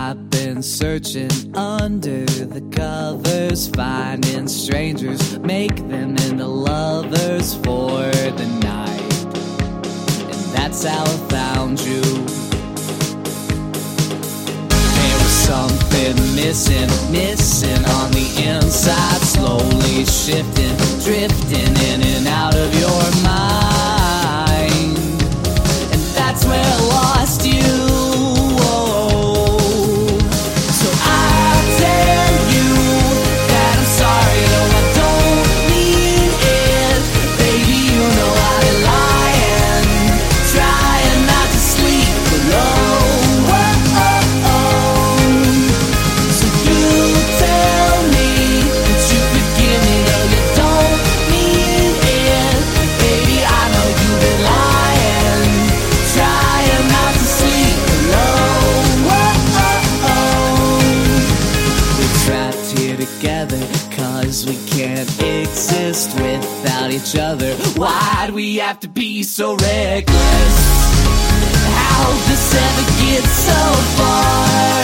I've been searching under the covers, finding strangers, make them into lovers for the night. And that's how I found you. There was something missing on the inside, slowly shifting, drifting in and out of your mind. And that's where I lost you. Cause we can't exist without each other. Why'd we have to be so reckless? How'd this ever get so far?